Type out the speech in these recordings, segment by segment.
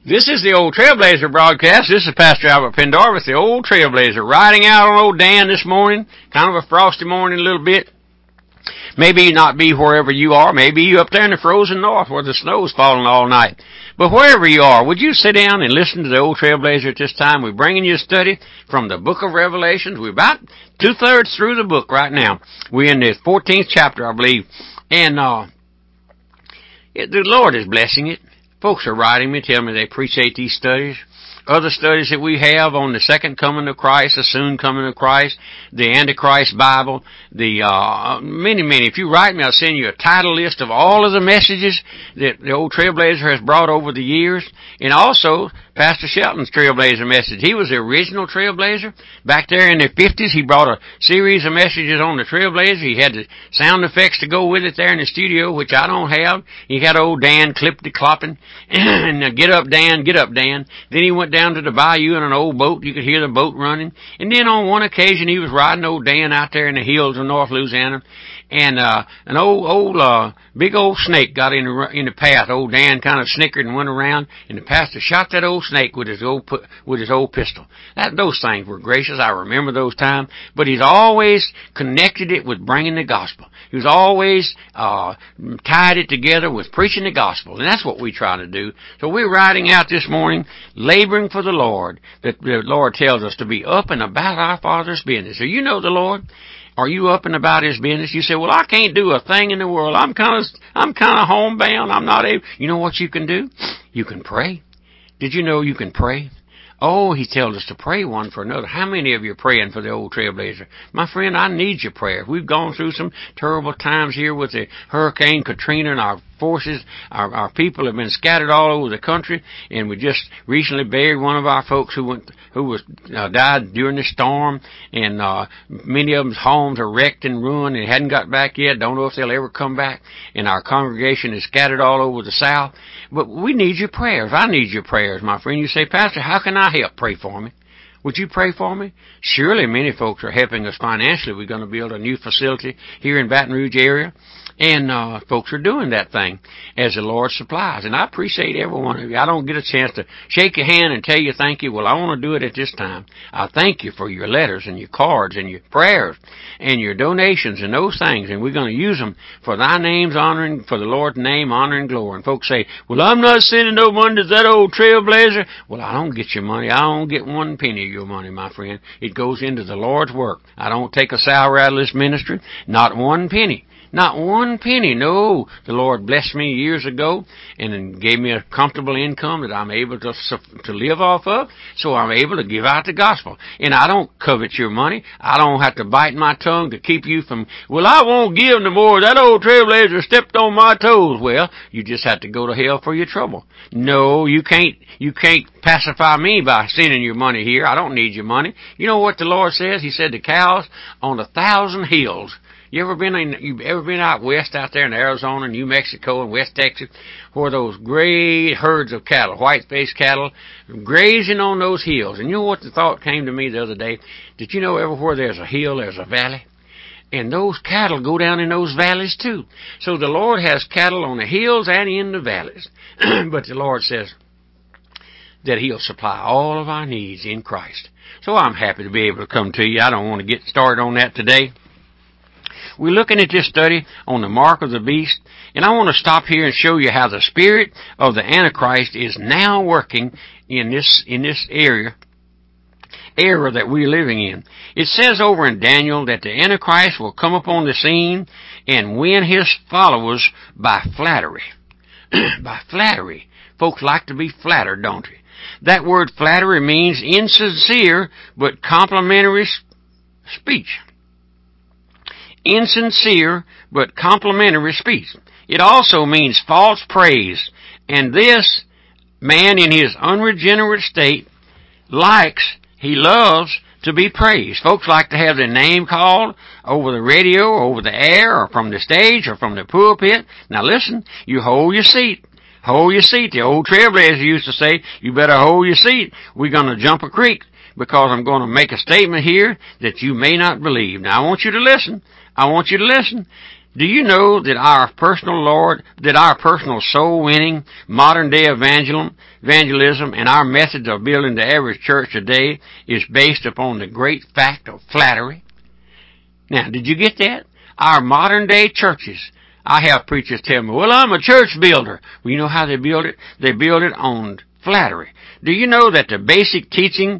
This is the Old Trailblazer broadcast. This is Pastor Albert Pendarvis, the Old Trailblazer, riding out on Old Dan this morning. Kind of a frosty morning a little bit. Maybe not be wherever you are. Maybe you up there in the frozen north where the snow's falling all night. But wherever you are, would you sit down and listen to the Old Trailblazer at this time? We're bringing you a study from the book of Revelations. We're about 2/3 through the book right now. We're in the 14th chapter, I believe. And the Lord is blessing it. Folks are writing me, telling me they appreciate these studies. Other studies that we have on the second coming of Christ, the soon coming of Christ, the Antichrist Bible, the many. If you write me, I'll send you a title list of all of the messages that the Old Trailblazer has brought over the years, and also Pastor Shelton's Trailblazer message. He was the original Trailblazer. Back there in the 50s, he brought a series of messages on the Trailblazer. He had the sound effects to go with it there in the studio, which I don't have. He had old Dan clip-de-clopping, and get up, Dan. Then he went down to the bayou in an old boat. You could hear the boat running. And then on one occasion, he was riding old Dan out there in the hills of North Louisiana, and an big old snake got in the path. Old Dan kind of snickered and went around, and the pastor shot that old snake with his old pistol. Those things were gracious. I remember those times. But he's always connected it with bringing the gospel. He was always tied it together with preaching the gospel, and that's what we try to do. So we're riding out this morning, laboring for the Lord. That the Lord tells us to be up and about our Father's business. So you know the Lord. Are you up and about His business? You say, well, I can't do a thing in the world. I'm kind of homebound. I'm not able. You know what you can do? You can pray. Did you know you can pray? Oh, He tells us to pray one for another. How many of you are praying for the Old Trailblazer? My friend, I need your prayer. We've gone through some terrible times here with the Hurricane Katrina, and our forces, our people have been scattered all over the country, and we just recently buried one of our folks who died during the storm, and many of them's homes are wrecked and ruined and hadn't got back yet. Don't know if they'll ever come back, and our congregation is scattered all over the South. But we need your prayers. I need your prayers, my friend. You say, Pastor, how can I help? Pray for me. Would you pray for me? Surely many folks are helping us financially. We're going to build a new facility here in Baton Rouge area. And folks are doing that thing as the Lord supplies. And I appreciate every one of you. I don't get a chance to shake your hand and tell you thank you. Well, I want to do it at this time. I thank you for your letters and your cards and your prayers and your donations and those things. And we're going to use them for thy name's honoring, for the Lord's name, honor, and glory. And folks say, well, I'm not sending no money to that Old Trailblazer. Well, I don't get your money. I don't get one penny of your money, my friend. It goes into the Lord's work. I don't take a salary out of this ministry. Not one penny. Not one penny. No. The Lord blessed me years ago and then gave me a comfortable income that I'm able to live off of, so I'm able to give out the gospel. And I don't covet your money. I don't have to bite my tongue to keep you from, well, I won't give no more. That Old Trailblazer stepped on my toes. Well, you just have to go to hell for your trouble. No, you can't pacify me by sending your money here. I don't need your money. You know what the Lord says? He said the cows on 1,000 hills. You've ever been out west out there in Arizona, New Mexico, and West Texas, where those great herds of cattle, white-faced cattle, grazing on those hills? And you know what the thought came to me the other day? Did you know everywhere there's a hill, there's a valley? And those cattle go down in those valleys too. So the Lord has cattle on the hills and in the valleys. But the Lord says that He'll supply all of our needs in Christ. So I'm happy to be able to come to you. I don't want to get started on that today. We're looking at this study on the mark of the beast, and I want to stop here and show you how the spirit of the Antichrist is now working in this era that we're living in. It says over in Daniel that the Antichrist will come upon the scene and win his followers by flattery. By flattery. Folks like to be flattered, don't they? That word flattery means insincere but complimentary speech. Insincere but complimentary speech. It also means false praise. And this man in his unregenerate state he loves to be praised. Folks like to have their name called over the radio, or over the air, or from the stage, or from the pulpit. Now listen, you hold your seat. Hold your seat. The Old Trailblazer used to say, you better hold your seat. We're going to jump a creek, because I'm going to make a statement here that you may not believe. Now I want you to listen. I want you to listen. Do you know that our personal soul winning, modern day evangelism, and our methods of building the average church today is based upon the great fact of flattery? Now, did you get that? Our modern day churches, I have preachers tell me, well, I'm a church builder. Well, you know how they build it? They build it on flattery. Do you know that the basic teaching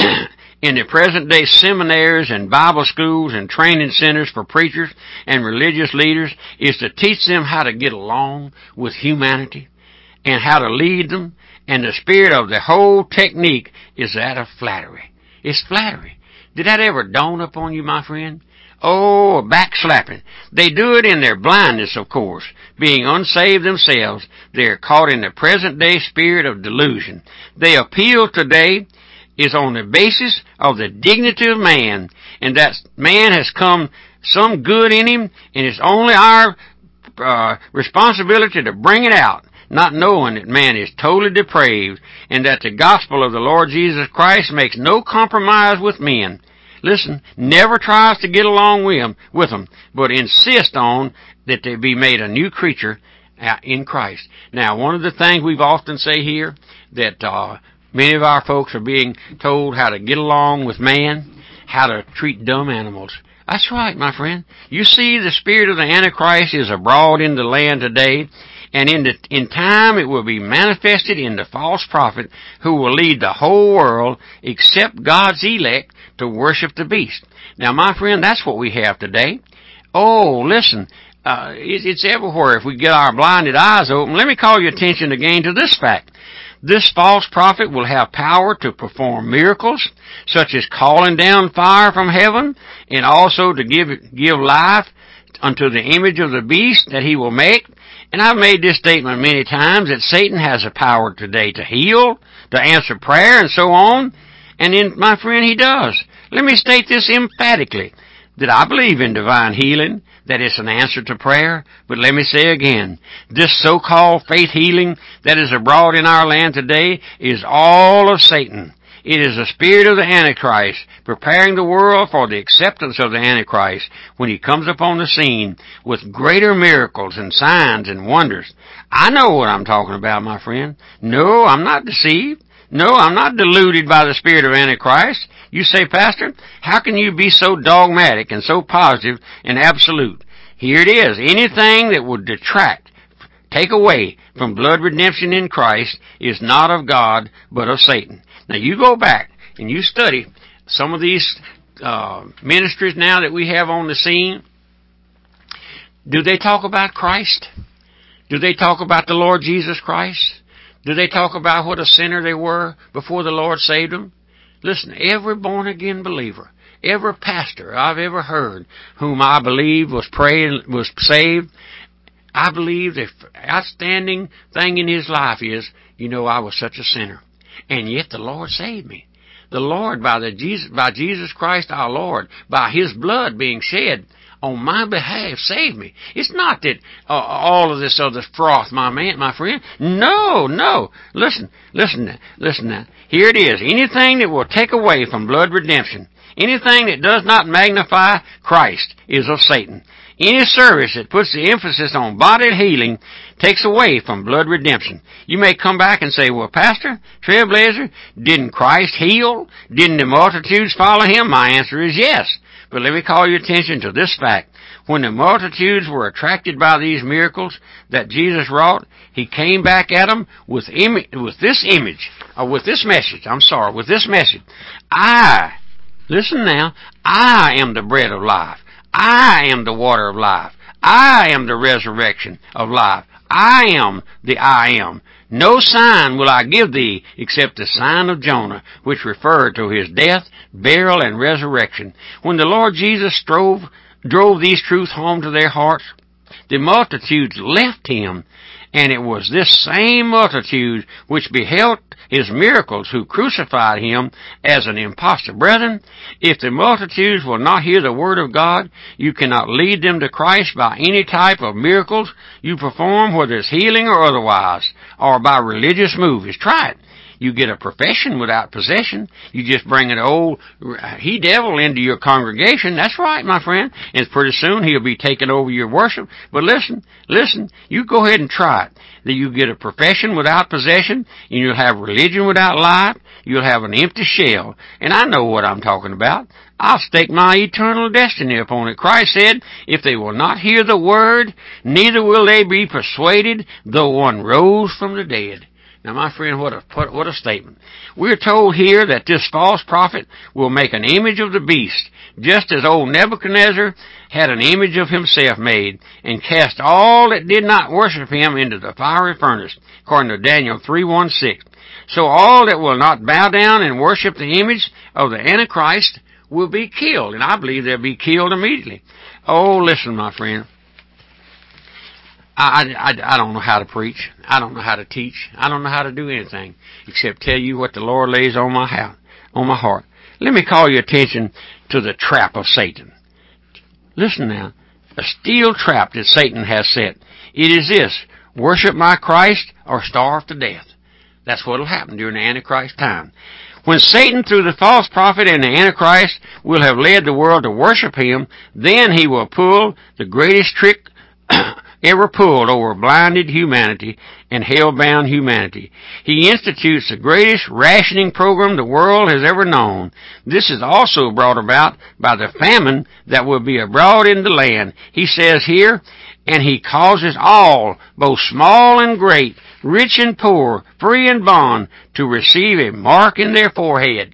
in the present day seminaries and Bible schools and training centers for preachers and religious leaders is to teach them how to get along with humanity and how to lead them, and the spirit of the whole technique is that of flattery. It's flattery. Did that ever dawn upon you, my friend? Oh, backslapping. They do it in their blindness, of course. Being unsaved themselves, they are caught in the present day spirit of delusion. They appeal today is on the basis of the dignity of man, and that man has come some good in him, and it's only our responsibility to bring it out, not knowing that man is totally depraved, and that the gospel of the Lord Jesus Christ makes no compromise with men. Listen, never tries to get along with them, but insists on that they be made a new creature in Christ. Now, one of the things we've often say here, that many of our folks are being told how to get along with man, how to treat dumb animals. That's right, my friend. You see, the spirit of the Antichrist is abroad in the land today, and in time it will be manifested in the false prophet who will lead the whole world, except God's elect, to worship the beast. Now, my friend, that's what we have today. Oh, listen, it's everywhere if we get our blinded eyes open. Let me call your attention again to this fact. This false prophet will have power to perform miracles, such as calling down fire from heaven, and also to give life unto the image of the beast that he will make. And I've made this statement many times, that Satan has the power today to heal, to answer prayer, and so on. And then, my friend, he does. Let me state this emphatically, that I believe in divine healing, that it's an answer to prayer. But let me say again, this so-called faith healing that is abroad in our land today is all of Satan. It is the spirit of the Antichrist, preparing the world for the acceptance of the Antichrist when he comes upon the scene with greater miracles and signs and wonders. I know what I'm talking about, my friend. No, I'm not deceived. No, I'm not deluded by the spirit of Antichrist. You say, Pastor, how can you be so dogmatic and so positive and absolute? Here it is. Anything that would detract, take away from blood redemption in Christ is not of God, but of Satan. Now, you go back and you study some of these ministries now that we have on the scene. Do they talk about Christ? Do they talk about the Lord Jesus Christ? Do they talk about what a sinner they were before the Lord saved them? Listen, every born-again believer, every pastor I've ever heard whom I believe was saved, I believe the outstanding thing in his life is, I was such a sinner. And yet the Lord saved me. The Lord, by Jesus Christ our Lord, by His blood being shed on my behalf, saved me. It's not that all of this other froth, my friend. No. Listen now. Here it is. Anything that will take away from blood redemption, anything that does not magnify Christ is of Satan. Any service that puts the emphasis on bodily healing takes away from blood redemption. You may come back and say, well, Pastor, Trailblazer, didn't Christ heal? Didn't the multitudes follow Him? My answer is yes. But let me call your attention to this fact. When the multitudes were attracted by these miracles that Jesus wrought, He came back at them with this message. Listen now, I am the bread of life. I am the water of life. I am the resurrection of life. I am the I am. No sign will I give thee except the sign of Jonah, which referred to his death, burial, and resurrection. When the Lord Jesus drove these truths home to their hearts, the multitudes left Him, and it was this same multitude which beheld His miracles who crucified Him as an impostor. Brethren, if the multitudes will not hear the word of God, you cannot lead them to Christ by any type of miracles you perform, whether it's healing or otherwise, or by religious movies. Try it. You get a profession without possession. You just bring an old he-devil into your congregation. That's right, my friend. And pretty soon he'll be taking over your worship. But listen, you go ahead and try it. That you get a profession without possession, and you'll have religion without life. You'll have an empty shell. And I know what I'm talking about. I'll stake my eternal destiny upon it. Christ said, if they will not hear the word, neither will they be persuaded, though one rose from the dead. Now, my friend, what a statement. We're told here that this false prophet will make an image of the beast, just as old Nebuchadnezzar had an image of himself made, and cast all that did not worship him into the fiery furnace, according to Daniel 3:1-6. So all that will not bow down and worship the image of the Antichrist will be killed, and I believe they'll be killed immediately. Oh, listen, my friend. I don't know how to preach. I don't know how to teach. I don't know how to do anything except tell you what the Lord lays on my heart. Let me call your attention to the trap of Satan. Listen now. A steel trap that Satan has set. It is this: worship my Christ or starve to death. That's what will happen during the Antichrist time. When Satan, through the false prophet and the Antichrist, will have led the world to worship him, then he will pull the greatest trick ever pulled over blinded humanity and hell-bound humanity. He institutes the greatest rationing program the world has ever known. This is also brought about by the famine that will be abroad in the land. He says here, and he causes all, both small and great, rich and poor, free and bond, to receive a mark in their forehead,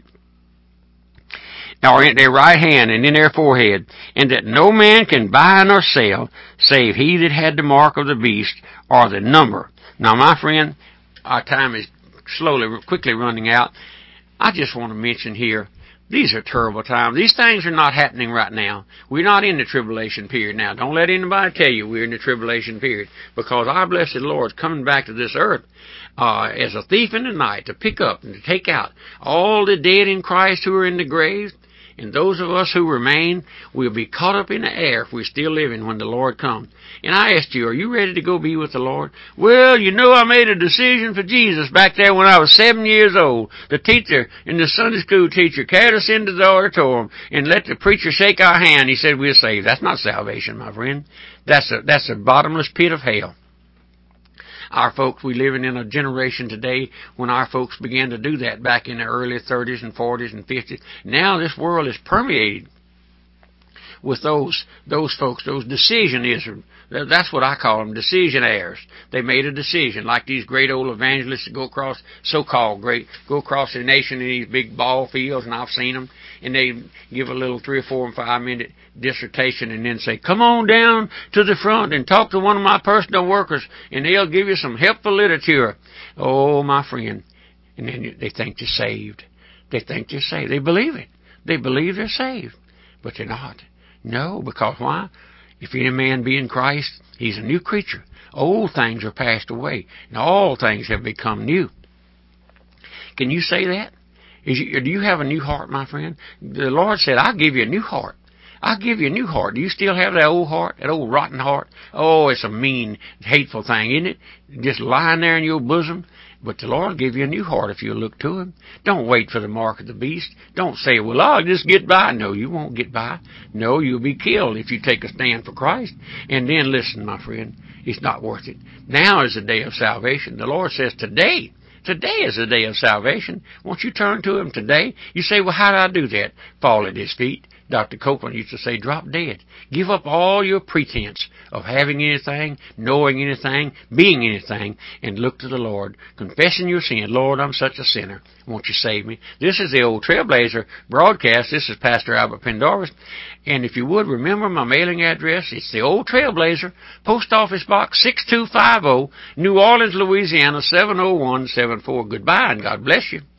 or in their right hand and in their forehead, and that no man can buy nor sell, save he that had the mark of the beast, or the number. Now, my friend, our time is quickly running out. I just want to mention here, these are terrible times. These things are not happening right now. We're not in the tribulation period now. Don't let anybody tell you we're in the tribulation period, because our blessed Lord is coming back to this earth as a thief in the night to pick up and to take out all the dead in Christ who are in the grave. And those of us who remain will be caught up in the air if we're still living when the Lord comes. And I asked you, are you ready to go be with the Lord? Well, you know, I made a decision for Jesus back there when I was 7 years old. The teacher and the Sunday school teacher carried us into the auditorium and let the preacher shake our hand. He said, we're saved. That's not salvation, my friend. That's a bottomless pit of hell. Our folks, we living in a generation today when our folks began to do that back in the early 30s and 40s and 50s. Now this world is permeated with those folks, those decisionism. That's what I call them, decisionaires. They made a decision, like these great old evangelists that go across, so-called great, go across the nation in these big ball fields, and I've seen them, and they give a little 3 or 4 and 5 minute dissertation and then say, come on down to the front and talk to one of my personal workers, and they'll give you some helpful literature. Oh, my friend. And then they think they're saved. They think they're saved. They believe it. They believe they're saved. But they're not. No, because why? If any man be in Christ, he's a new creature. Old things are passed away, and all things have become new. Can you say that? Do you have a new heart, my friend? The Lord said, I'll give you a new heart. I'll give you a new heart. Do you still have that old heart, that old rotten heart? Oh, it's a mean, hateful thing, isn't it? Just lying there in your bosom. But the Lord will give you a new heart if you look to Him. Don't wait for the mark of the beast. Don't say, well, I'll just get by. No, you won't get by. No, you'll be killed if you take a stand for Christ. And then listen, my friend, it's not worth it. Now is the day of salvation. The Lord says today. Today is the day of salvation. Won't you turn to Him today? You say, well, how do I do that? Fall at His feet. Dr. Copeland used to say, drop dead. Give up all your pretense of having anything, knowing anything, being anything, and look to the Lord, confessing your sin. Lord, I'm such a sinner. Won't you save me? This is the Old Trailblazer broadcast. This is Pastor Albert Pendarvis. And if you would, remember my mailing address. It's the Old Trailblazer, Post Office Box 6250, New Orleans, Louisiana, 70174. Goodbye, and God bless you.